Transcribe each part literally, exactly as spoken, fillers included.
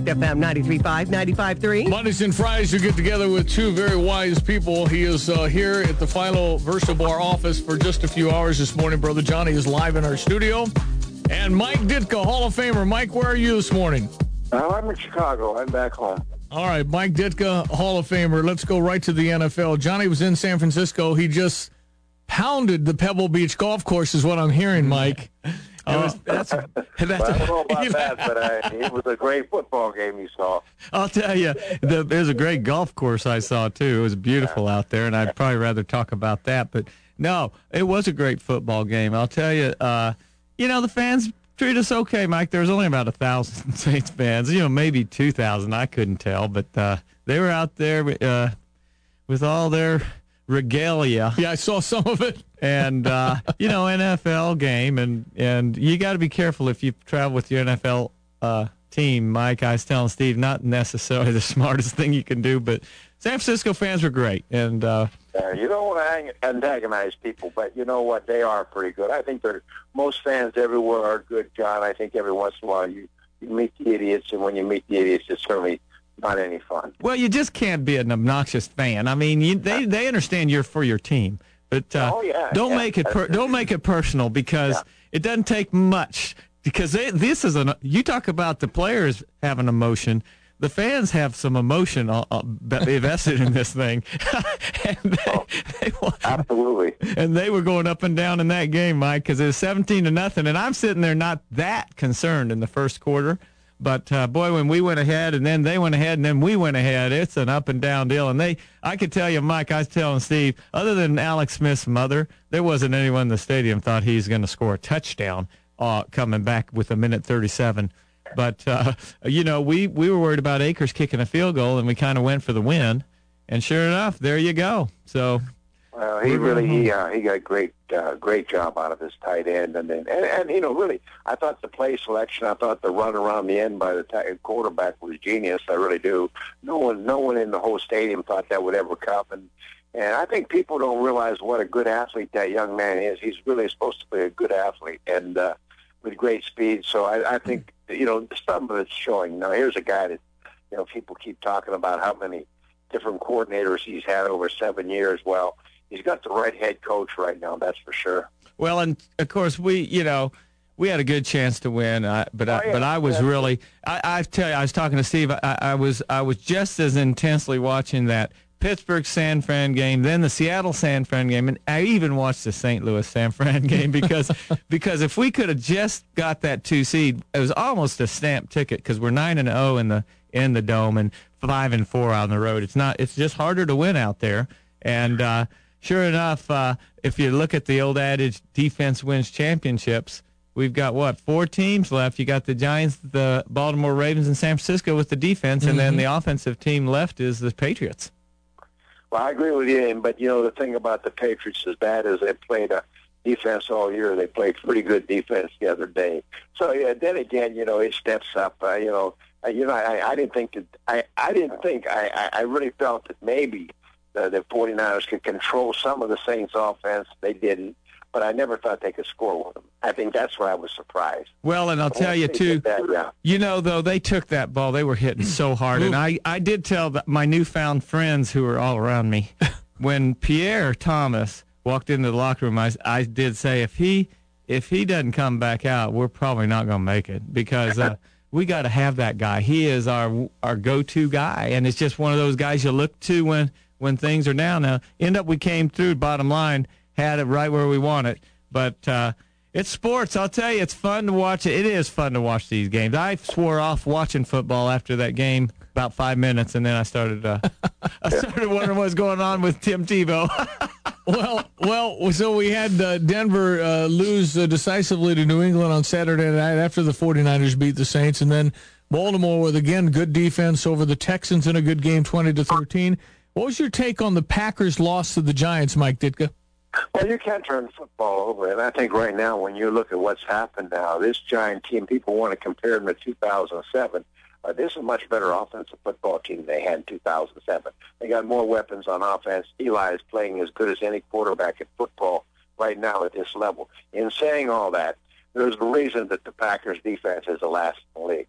Impact F M ninety-three point five, ninety-five point three. Mondays and Fridays, you get together with two very wise people. He is uh, here at the Philo VersaBar office for just a few hours this morning. Brother Johnny is live in our studio. And Mike Ditka, Hall of Famer. Mike, where are you this morning? Uh, I'm in Chicago. I'm back home. All right, Mike Ditka, Hall of Famer. Let's go right to the N F L. Johnny was in San Francisco. He just pounded the Pebble Beach golf course is what I'm hearing, Mike. It was, that's, that's, well, I don't know about that, but I, it was a great football game you saw. I'll tell you, the, there's a great golf course I saw, too. It was beautiful out there, and I'd probably rather talk about that. But, no, it was a great football game. I'll tell you, uh, you know, the fans treat us okay, Mike. There was only about one thousand Saints fans, you know, maybe two thousand. I couldn't tell. But uh, they were out there uh, with all their regalia. Yeah, I saw some of it. And, uh, you know, N F L game, and, and you got to be careful if you travel with your N F L uh, team, Mike. I was telling Steve, not necessarily the smartest thing you can do, but San Francisco fans were great. And uh, uh, you don't want to antagonize people, but you know what? They are pretty good. I think they're, most fans everywhere are good, John. I think every once in a while you, you meet the idiots, and when you meet the idiots, it's certainly not any fun. Well, you just can't be an obnoxious fan. I mean, you, they they understand you're for your team. But uh, oh, yeah, don't yeah. make it per- don't make it personal, because yeah. it doesn't take much. Because they, this is an you talk about the players having emotion, the fans have some emotion uh, uh, invested in this thing. and they, oh, they, absolutely. And they were going up and down in that game, Mike, because it was seventeen to nothing, and I'm sitting there not that concerned in the first quarter. But, uh, boy, when we went ahead and then they went ahead and then we went ahead, it's an up and down deal. And they, I could tell you, Mike, I was telling Steve, other than Alex Smith's mother, there wasn't anyone in the stadium thought he was going to score a touchdown uh, coming back with a minute thirty-seven. But, uh, you know, we, we were worried about Akers kicking a field goal, and we kind of went for the win. And sure enough, there you go. So well, he really he uh, he got a great uh, great job out of his tight end, and then and, and you know really, I thought the play selection, I thought the run around the end by the tight quarterback was genius. I really do. No one no one in the whole stadium thought that would ever come, and and I think people don't realize what a good athlete that young man is. He's really supposed to be a good athlete, and uh, with great speed. So I, I think you know some of it's showing. Now here's a guy that you know people keep talking about how many different coordinators he's had over seven years. Well, he's got the right head coach right now, that's for sure. Well, and of course we, you know, we had a good chance to win, uh, but oh, I, yeah. but I was yeah. really, I, I tell you, I was talking to Steve. I, I was, I was just as intensely watching that Pittsburgh San Fran game, then the Seattle San Fran game, and I even watched the Saint Louis San Fran game because, because if we could have just got that two seed, it was almost a stamp ticket because we're nine and zero in the in the dome and five and four on the road. It's not, it's just harder to win out there, and. uh Sure enough, uh, if you look at the old adage, defense wins championships, we've got, what, four teams left. You got the Giants, the Baltimore Ravens, and San Francisco with the defense, and mm-hmm. then the offensive team left is the Patriots. Well, I agree with you, but, you know, the thing about the Patriots is bad is they played a defense all year. They played pretty good defense the other day. So, yeah, then again, you know, it steps up. Uh, you know, uh, you know, I, I didn't think that, I, I didn't think, I, I really felt that maybe The, the 49ers could control some of the Saints' offense. They didn't, but I never thought they could score with them. I think that's where I was surprised. Well, and I'll tell you, too, that, yeah. you know, though, they took that ball. They were hitting so hard. And I, I did tell the, my newfound friends who were all around me, when Pierre Thomas walked into the locker room, I, I did say, if he if he doesn't come back out, we're probably not going to make it because uh, we got to have that guy. He is our our go-to guy, and it's just one of those guys you look to when – when things are down. Now, end up we came through, bottom line, had it right where we want it. But uh, it's sports. I'll tell you, it's fun to watch it. It is fun to watch these games. I swore off watching football after that game about five minutes, and then I started uh, I started wondering what's going on with Tim Tebow. well, well, so we had uh, Denver uh, lose uh, decisively to New England on Saturday night after the 49ers beat the Saints, and then Baltimore with, again, good defense over the Texans in a good game, twenty to thirteen. What was your take on the Packers' loss to the Giants, Mike Ditka? Well, you can't turn football over, and I think right now when you look at what's happened now, this Giant team, people want to compare them to two thousand seven. Uh, this is a much better offensive football team they had in two thousand seven. They got more weapons on offense. Eli is playing as good as any quarterback in football right now at this level. In saying all that, there's a reason that the Packers' defense is the last in the league.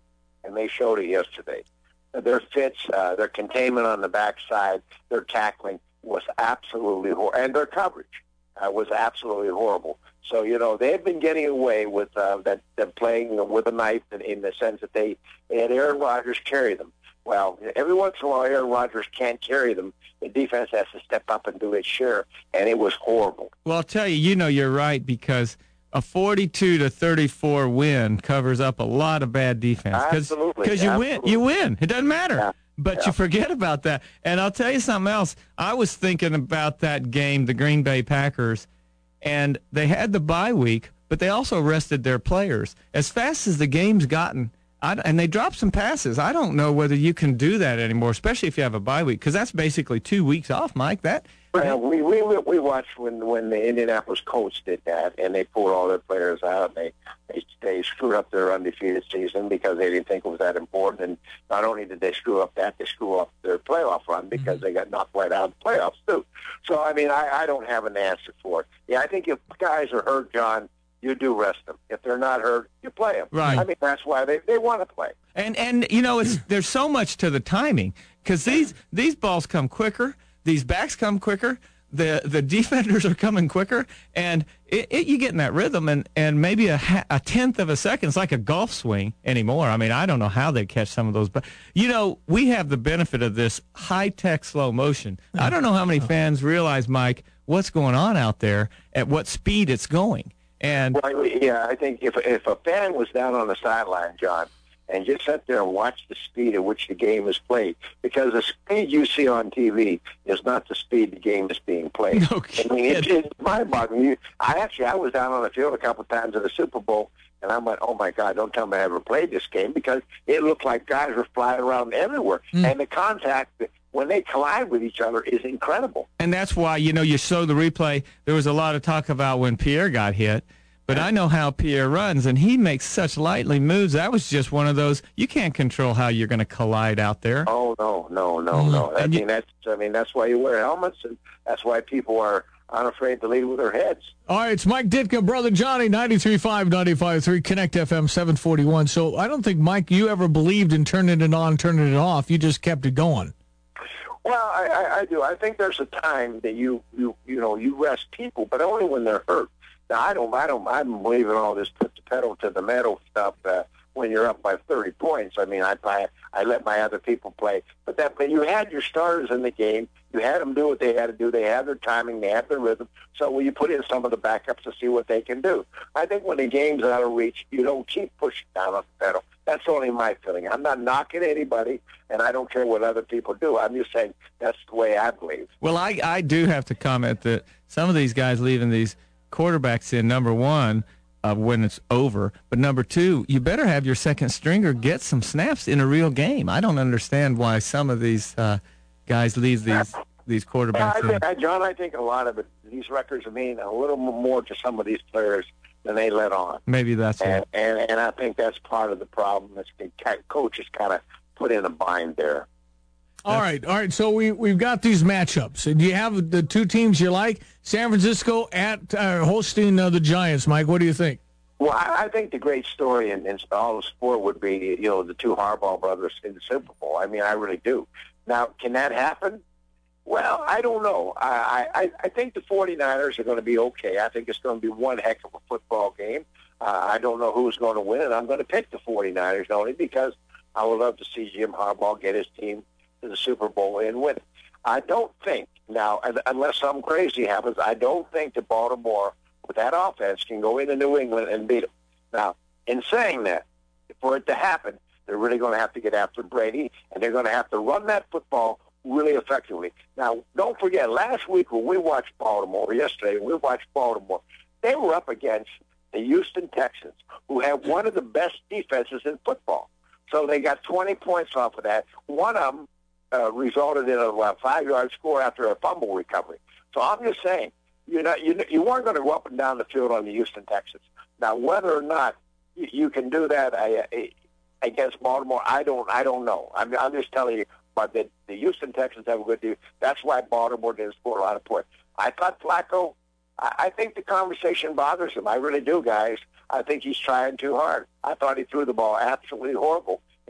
and they showed it yesterday. Their fits, uh, their containment on the backside, their tackling was absolutely horrible, and their coverage uh, was absolutely horrible. So, you know, they've been getting away with uh, that, that playing with a knife in, in the sense that they, they had Aaron Rodgers carry them. Well, every once in a while, Aaron Rodgers can't carry them. The defense has to step up and do its share, and it was horrible. Well, I'll tell you, you know you're right, because a forty-two to thirty-four win covers up a lot of bad defense. Cause, Absolutely. Because you Absolutely. win. You win. It doesn't matter. Yeah. But Yeah. you forget about that. And I'll tell you something else. I was thinking about that game, the Green Bay Packers, and they had the bye week, but they also rested their players. As fast as the game's gotten, I, and they dropped some passes. I don't know whether you can do that anymore, especially if you have a bye week, because that's basically two weeks off, Mike. That Well, we, we we watched when when the Indianapolis Colts did that, and they pulled all their players out, and they, they they screwed up their undefeated season because they didn't think it was that important. And not only did they screw up that, they screw up their playoff run because mm-hmm. they got knocked right out of the playoffs too. So I mean, I, I don't have an answer for it. Yeah, I think if guys are hurt, John, you do rest them. If they're not hurt, you play them. Right. I mean, that's why they, they want to play. And and you know, it's there's so much to the timing, because these these balls come quicker, these backs come quicker, the the defenders are coming quicker, and it, it, you get in that rhythm, and, and maybe a, ha- a tenth of a second. It's like a golf swing anymore. I mean, I don't know how they catch some of those, but you know, we have the benefit of this high tech slow motion. I don't know how many fans realize, Mike, what's going on out there at what speed it's going. And well, yeah, I think if if a fan was down on the sideline, John, and just sat there and watch the speed at which the game is played, because the speed you see on T V is not the speed the game is being played. No I mean, it's, it's mind-boggling. You, I actually, I was down on the field a couple times at the Super Bowl, and I went, oh, my God, don't tell me I ever played this game, because it looked like guys were flying around everywhere. Mm. And the contact, when they collide with each other, is incredible. And that's why, you know, you show the replay. There was a lot of talk about when Pierre got hit. But I know how Pierre runs, and he makes such lightly moves. That was just one of those, you can't control how you're going to collide out there. Oh, no, no, no, no. I mean, that's, I mean, that's why you wear helmets, and that's why people are unafraid to lead with their heads. All right, it's Mike Ditka, Brother Johnny, ninety-three point five, ninety-five point three, Connect F M seven forty-one. So I don't think, Mike, you ever believed in turning it on, turning it off. You just kept it going. Well, I, I, I do. I think there's a time that you, you, you know, you rest people, but only when they're hurt. Now, I don't, I don't, I don't believe in all this put the pedal to the metal stuff uh, when you're up by thirty points. I mean, I, I, I let my other people play. But that, but you had your starters in the game. You had them do what they had to do. They had their timing. They had their rhythm. So well, you put in some of the backups to see what they can do. I think when the game's out of reach, you don't keep pushing down on the pedal. That's only my feeling. I'm not knocking anybody, and I don't care what other people do. I'm just saying that's the way I believe. Well, I, I do have to comment that some of these guys leaving these quarterbacks in, number one, uh, when it's over, but number two, you better have your second stringer get some snaps in a real game. I don't understand why some of these uh, guys leave these these quarterbacks. I in. think, I, John, I think a lot of it, these records mean a little more to some of these players than they let on. Maybe that's and, it. And, and I think that's part of the problem. That's the coaches kind of put in a bind there. All right, all right. So we we've got these matchups. Do you have the two teams you like? San Francisco at uh, hosting uh, the Giants. Mike, what do you think? Well, I, I think the great story in, in all of sport would be, you know, the two Harbaugh brothers in the Super Bowl. I mean, I really do. Now, can that happen? Well, I don't know. I I, I think the 49ers are going to be okay. I think it's going to be one heck of a football game. Uh, I don't know who's going to win, and I'm going to pick the 49ers only because I would love to see Jim Harbaugh get his team to the Super Bowl and win it. I don't think, now, unless something crazy happens, I don't think that Baltimore, with that offense, can go into New England and beat them. Now, in saying that, for it to happen, they're really going to have to get after Brady, and they're going to have to run that football really effectively. Now, don't forget, last week when we watched Baltimore, yesterday when we watched Baltimore, they were up against the Houston Texans, who have one of the best defenses in football. So they got twenty points off of that. One of them Uh, resulted in a uh, five-yard score after a fumble recovery. So I'm just saying, you know, you you weren't going to go up and down the field on the Houston Texans. Now, whether or not you, you can do that uh, against Baltimore, I don't, I don't know. I'm, I'm just telling you, but the, the Houston Texans have a good team. That's why Baltimore didn't score a lot of points. I thought Flacco. I, I think the conversation bothers him. I really do, guys. I think he's trying too hard. I thought he threw the ball absolutely horrible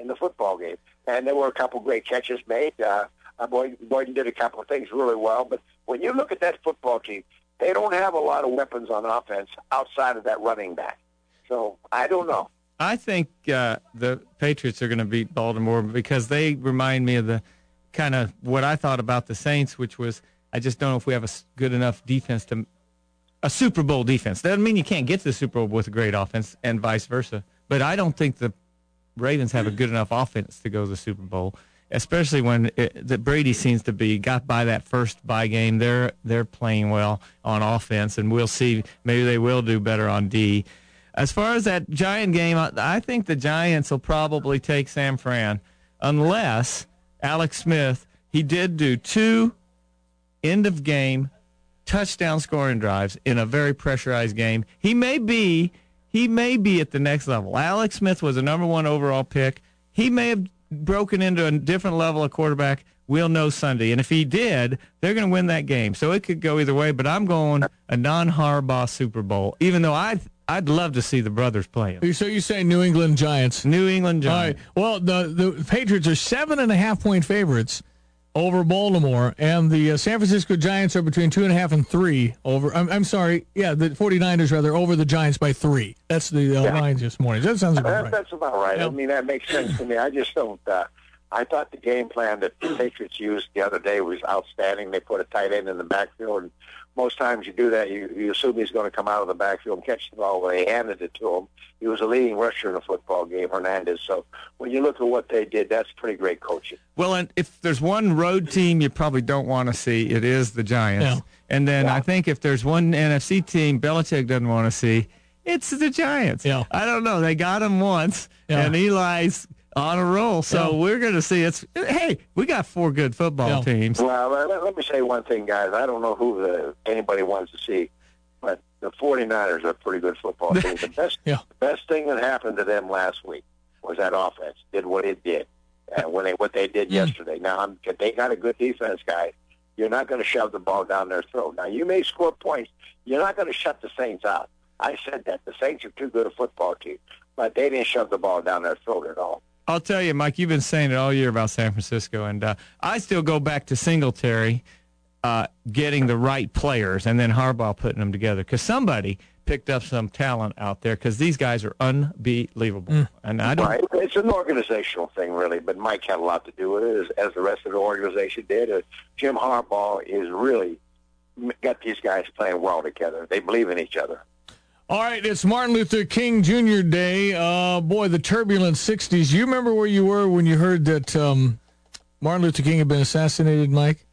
in the football game. And there were a couple great catches made. Uh, uh, Boyd, Boyden did a couple of things really well. But when you look at that football team, they don't have a lot of weapons on offense outside of that running back. So I don't know. I think uh, the Patriots are going to beat Baltimore because they remind me of the kind of what I thought about the Saints, which was I just don't know if we have a good enough defense to a Super Bowl defense. Doesn't mean you can't get to the Super Bowl with a great offense and vice versa. But I don't think the Ravens have a good enough offense to go to the Super Bowl, especially when it, that Brady seems to be got by that first bye game. They're they're playing well on offense, and we'll see. Maybe they will do better on D. As far as that Giant game, I, I think the Giants will probably take San Fran, unless Alex Smith. He did do two end of game touchdown scoring drives in a very pressurized game. He may be he may be at the next level. Alex Smith was a number one overall pick. He may have broken into a different level of quarterback. We'll know Sunday. And if he did, they're going to win that game. So it could go either way, but I'm going a non-Harbaugh Super Bowl, even though I'd, I'd love to see the brothers play him. So you say New England Giants. New England Giants. All right. Well, the, the Patriots are seven and a half point favorites over Baltimore, and the uh, San Francisco Giants are between two and a half and three over. I'm, I'm sorry, yeah, the 49ers rather over the Giants by three. That's the uh, yeah. lines this morning. That sounds about that, right. That's about right. Yeah. I mean, that makes sense to me. I just don't. Uh, I thought the game plan that the Patriots used the other day was outstanding. They put a tight end in the backfield, and most times you do that, you, you assume he's going to come out of the backfield and catch the ball. When they handed it to him, he was a leading rusher in a football game, Hernandez. So when you look at what they did, that's pretty great coaching. Well, and if there's one road team you probably don't want to see, it is the Giants. Yeah. And then Yeah. I think if there's one N F C team Belichick doesn't want to see, it's the Giants. Yeah. I don't know. They got him once, Yeah. and Eli's on a roll. So Yeah. we're going to see. It's hey, we got four good football Yeah. teams. Well, let, let me say one thing, guys. I don't know who the, anybody wants to see, but the 49ers are a pretty good football team. The best, Yeah. the best thing that happened to them last week was that offense did what it did, and when they what they did Mm. yesterday. Now I'm, they got a good defense, guys. You're not going to shove the ball down their throat. Now you may score points. You're not going to shut the Saints out. I said that the Saints are too good a football team, but they didn't shove the ball down their throat at all. I'll tell you, Mike, you've been saying it all year about San Francisco, and uh, I still go back to Singletary uh, getting the right players and then Harbaugh putting them together because somebody picked up some talent out there because these guys are unbelievable. Mm. And I don't. Right. It's an organizational thing, really, but Mike had a lot to do with it, as, as the rest of the organization did. Uh, Jim Harbaugh is really got these guys playing well together. They believe in each other. All right, it's Martin Luther King Junior Day. Uh, boy, the turbulent sixties. You remember where you were when you heard that um, Martin Luther King had been assassinated, Mike?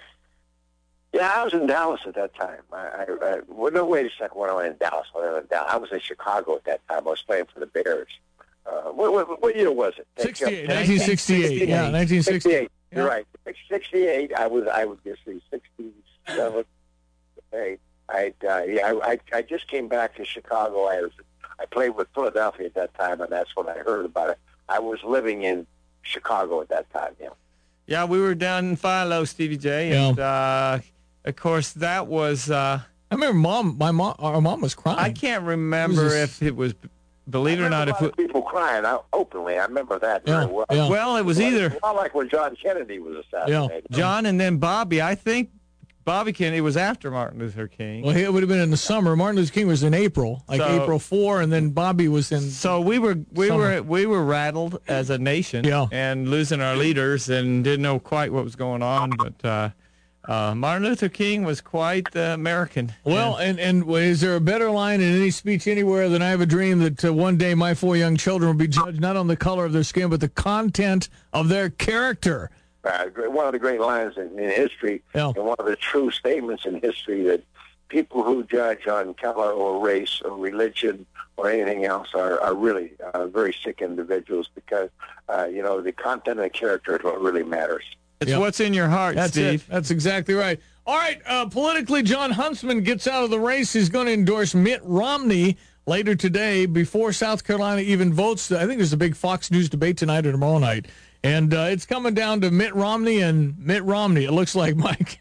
Yeah, I was in Dallas at that time. I, I, I well, no, wait a second. When I was in Dallas, when I was in Dallas, I was in Chicago at that time. I was playing for the Bears. Uh, what, what, what year was it? sixty-eight, nineteen sixty-eight. Yeah, nineteen sixty-eight. You're right. sixty-eight. I was. I was just sixty-seven. Hey. I uh, yeah, I, I just came back to Chicago. I was I played with Philadelphia at that time, and that's when I heard about it. I was living in Chicago at that time. Yeah. Yeah, we were down in Philo, Stevie J, and Yeah. uh, of course that was. Uh, I remember mom. My mom. Our mom was crying. I can't remember It was a- if it was. Believe it or not, a if lot it, of people crying out openly. I remember that Yeah, very well. yeah. well, it was either It's not like when John Kennedy was assassinated. John and then Bobby. I think Bobby Kennedy was after Martin Luther King. Well, it would have been in the summer. Martin Luther King was in April, like So- April fourth, and then Bobby was in. So we were we Summer. were we were rattled as a nation, Yeah. and losing our leaders, and didn't know quite what was going on. But uh, uh, Martin Luther King was quite uh, American. Well, and, and is there a better line in any speech anywhere than I have a dream that uh, one day my four young children will be judged not on the color of their skin, but the content of their character? Uh, one of the great lines in, in history, Yeah. and one of the true statements in history that people who judge on color or race or religion or anything else are, are really uh, very sick individuals because, uh, you know, the content and the character is what really matters. It's Yep. what's in your heart, That's Steve. it. That's exactly right. All right, uh, politically, John Huntsman gets out of the race. He's going to endorse Mitt Romney later today before South Carolina even votes. I think there's a big Fox News debate tonight or tomorrow night. And uh, it's coming down to Mitt Romney and Mitt Romney, it looks like, Mike.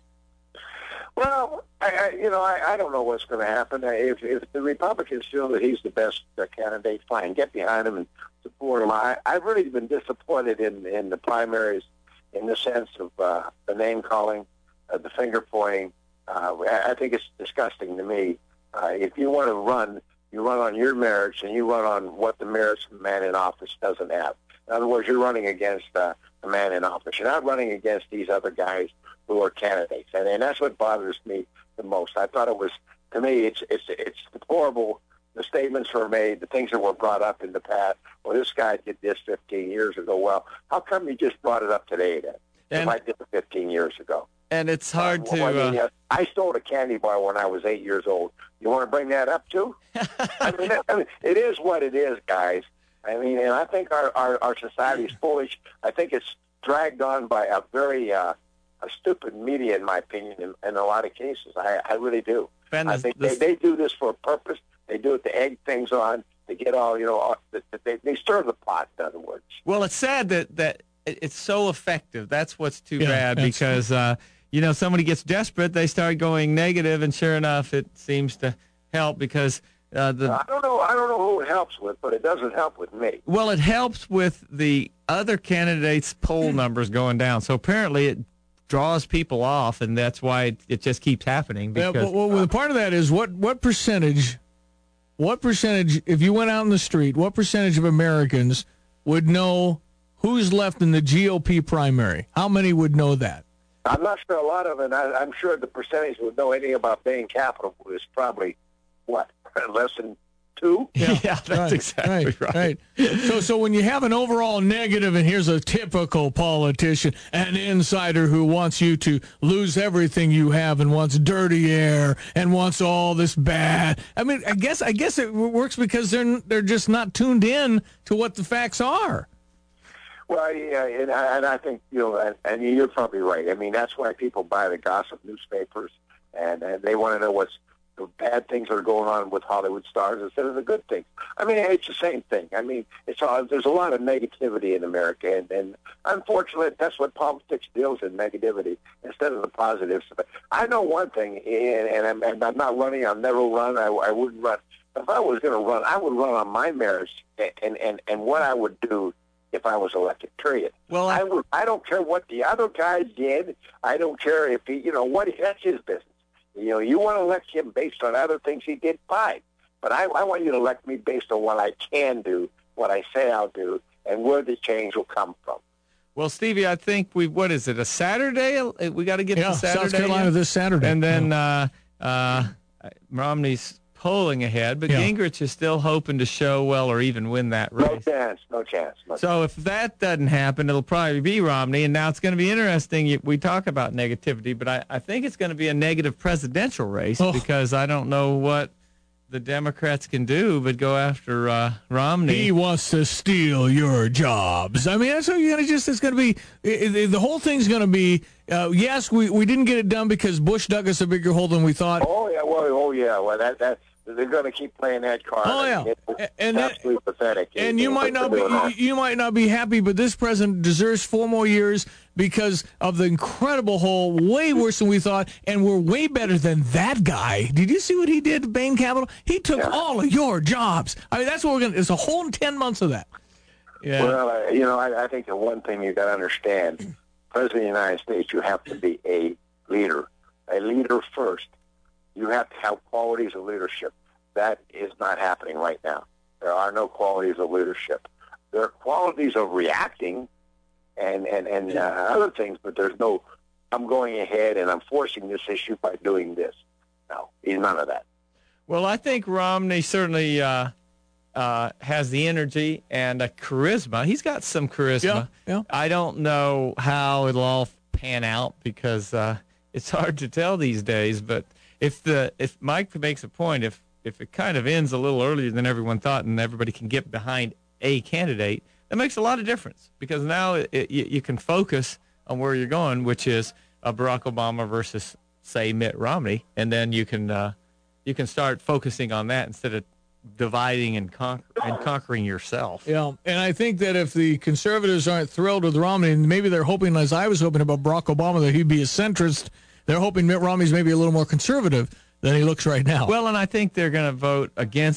Well, I, I, you know, I, I don't know what's going to happen. If, if the Republicans feel that he's the best uh, candidate, fine, get behind him and support him. I, I've really been disappointed in, in the primaries in the sense of uh, the name-calling, uh, the finger-pointing. Uh, I, I think it's disgusting to me. Uh, if you want to run, you run on your merits, and you run on what the merits of the man in office doesn't have. In other words, you're running against uh, the man in office. You're not running against these other guys who are candidates, and, and that's what bothers me the most. I thought it was, to me, it's it's it's deplorable. The statements were made, the things that were brought up in the past. Well, this guy did this fifteen years ago. Well, how come you just brought it up today then? And, if I did it fifteen years ago. And it's hard uh, to... Well, I, mean, uh, uh, I stole a candy bar when I was eight years old. You want to bring that up, too? I, mean, I mean, it is what it is, guys. I mean, and I think our, our, our society is foolish. I think it's dragged on by a very uh, a stupid media, in my opinion, in, in a lot of cases. I, I really do. Ben, I this, think this, they, they do this for a purpose. They do it to egg things on, to get all, you know, they, they stir the pot, in other words. Well, it's sad that, that it's so effective. That's what's too Yeah, bad because, uh, you know, somebody gets desperate, they start going negative, and sure enough, it seems to help because uh, the... I don't know. I don't know who it helps with, but it doesn't help with me. Well, it helps with the other candidates' poll numbers going down. So apparently it draws people off, and that's why it, it just keeps happening. Yeah, Because well, well, part of that is what what percentage, what percentage, if you went out in the street, what percentage of Americans would know who's left in the G O P primary? How many would know that? I'm not sure a lot of it. I, I'm sure the percentage would know anything about Bain Capital is probably, what, less than two? yeah, that's right, exactly right. right. So, so when you have an overall negative, and here's a typical politician, an insider who wants you to lose everything you have and wants dirty air and wants all this bad. I mean, I guess I guess it works because they're they're just not tuned in to what the facts are. Well, yeah, and I, and I think, you know, and, and you're probably right. I mean, that's why people buy the gossip newspapers, and, and they want to know what's the bad things that are going on with Hollywood stars instead of the good things. I mean, it's the same thing. I mean, it's all, there's a lot of negativity in America, and, and unfortunately, that's what politics deals in, negativity, instead of the positives. But I know one thing, and, and, I'm, and I'm not running. I'll never run. I, I wouldn't run. If I was going to run, I would run on my merits and, and, and what I would do if I was elected, period. Well, I, I, would, I don't care what the other guys did. I don't care if he, you know, what, that's his business. You know, you want to elect him based on other things he did, fine. But I, I want you to elect me based on what I can do, what I say I'll do, and where the change will come from. well, Stevie, I think we, what is it, a Saturday? We got to get Yeah, to Saturday. South Carolina yet? this Saturday. And then uh, uh, Romney's polling ahead, but Yeah. Gingrich is still hoping to show well or even win that No race. chance, no chance. No So if that doesn't happen, it'll probably be Romney. And now it's going to be interesting. We talk about negativity, but I, I think it's going to be a negative presidential race Oh. because I don't know what the Democrats can do but go after uh, Romney. He wants to steal your jobs. I mean, that's what you're gonna just. It's gonna be it, it, the whole thing's gonna be. Uh, yes, we, we didn't get it done because Bush dug us a bigger hole than we thought. Oh yeah, well, oh yeah, well that that they're going to keep playing that card. Oh, yeah. I mean, it's And that- absolutely pathetic. And It- you it- might what not they're be doing you, you might not be happy, but this president deserves four more years because of the incredible hole, way worse than we thought, and we're way better than that guy. Did you see what he did to Bain Capital? He took Yeah. all of your jobs. I mean, that's what we're gonna. It's a whole ten months of that. Yeah. Well, uh, you know, I, I think the one thing you got to understand, President of the United States, you have to be a leader, a leader first. You have to have qualities of leadership. That is not happening right now. There are no qualities of leadership. There are qualities of reacting and, and, and uh, other things, but there's no, I'm going ahead and I'm forcing this issue by doing this. No, he's none of that. Well, I think Romney certainly uh, uh, has the energy and a charisma. He's got some charisma. Yeah, yeah. I don't know how it'll all pan out because uh, it's hard to tell these days. But if the if Mike makes a point, if if it kind of ends a little earlier than everyone thought, and everybody can get behind a candidate, that makes a lot of difference because now it, it, you, you can focus on where you're going, which is uh, Barack Obama versus, say, Mitt Romney, and then you can uh, you can start focusing on that instead of dividing and, con- and conquering yourself. Yeah, and I think that if the conservatives aren't thrilled with Romney, and maybe they're hoping, as I was hoping about Barack Obama, that he'd be a centrist, they're hoping Mitt Romney's maybe a little more conservative than he looks right now. Well, and I think they're going to vote against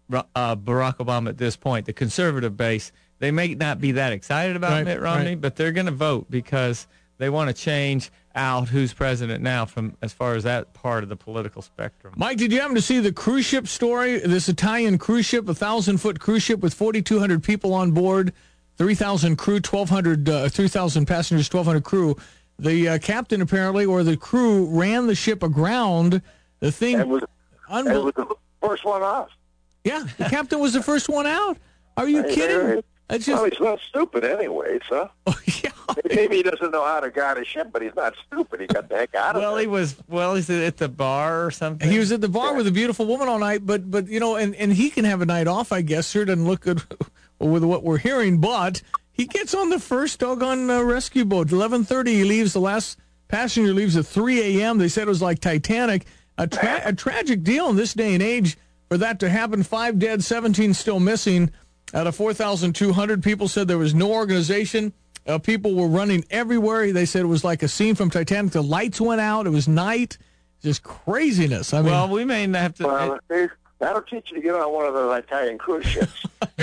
uh, Barack Obama at this point. The conservative base, they may not be that excited about Right, Mitt Romney, right. but they're going to vote because they want to change out who's president now from as far as that part of the political spectrum. Mike, did you happen to see the cruise ship story? This Italian cruise ship, a thousand-foot cruise ship with forty-two hundred people on board, three thousand crew, twelve hundred, uh, three thousand passengers, twelve hundred crew. The uh, captain, apparently, or the crew, ran the ship aground. The thing... And was, and unbel- was the first one off. yeah, the captain was the first one out. Are you Hey, kidding? there- That's just... Well, he's not stupid anyway, so. Oh, yeah. Maybe he doesn't know how to guide a ship, but he's not stupid. He got the heck out of Well, it. he was. Well, is it at the bar or something? He was at the bar with a beautiful woman all night, but but you know, and, and he can have a night off, I guess. Sure doesn't look good with what we're hearing, but he gets on the first doggone uh, rescue boat. eleven thirty, he leaves. The last passenger leaves at three a.m. They said it was like Titanic. A, tra- a tragic deal in this day and age for that to happen. Five dead, seventeen still missing. Out of four thousand two hundred, people said there was no organization. Uh, people were running everywhere. They said it was like a scene from Titanic. The lights went out. It was night. Just craziness. I mean, Well, we may have to. Well, see, that'll teach you to get on one of those Italian cruise ships.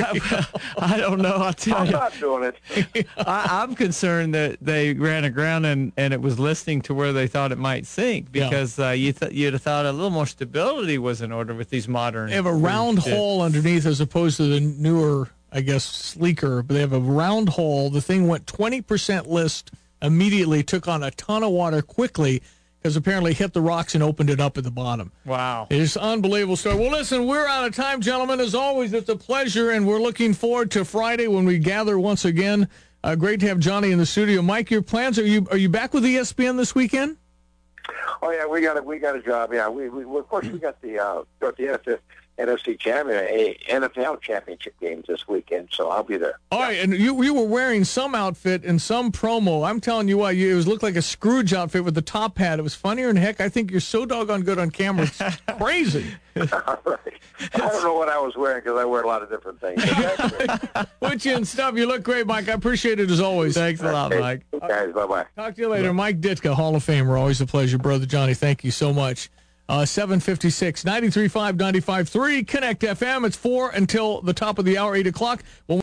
I don't know. I'll tell I'm you. not doing it. I, I'm concerned that they ran aground and, and it was listing to where they thought it might sink because uh, you th- you'd have thought a little more stability was in order with these modern. they have a round ships. hole underneath as opposed to the newer, I guess, sleeker. But they have a round hole. The thing went twenty percent list immediately, took on a ton of water quickly because apparently hit the rocks and opened it up at the bottom. Wow. It's an unbelievable story. Well, listen, we're out of time, gentlemen. As always, it's a pleasure, and we're looking forward to Friday when we gather once again. Uh, great to have Johnny in the studio. Mike, your plans, are you are you back with E S P N this weekend? Oh yeah, we got a we got a job. Yeah, we, we of course we got the uh, got the N F L, N F C champion, a N F L championship games this weekend, so I'll be there. All right, and you you were wearing some outfit and some promo. I'm telling you what, you it was looked like a Scrooge outfit with the top hat. It was funnier than heck. I think you're so doggone good on camera. It's crazy. All right. I don't know what I was wearing because I wear a lot of different things. Put you in stuff. You look great, Mike. I appreciate it as always. Thanks a lot, Mike. Guys, bye bye. Talk to you later. Mike Ditka, Hall of Famer. Always a pleasure. Brother Johnny, thank you so much. Uh, seven fifty-six, ninety-three point five, ninety-five point three, Connect F M. It's four until the top of the hour, eight o'clock. When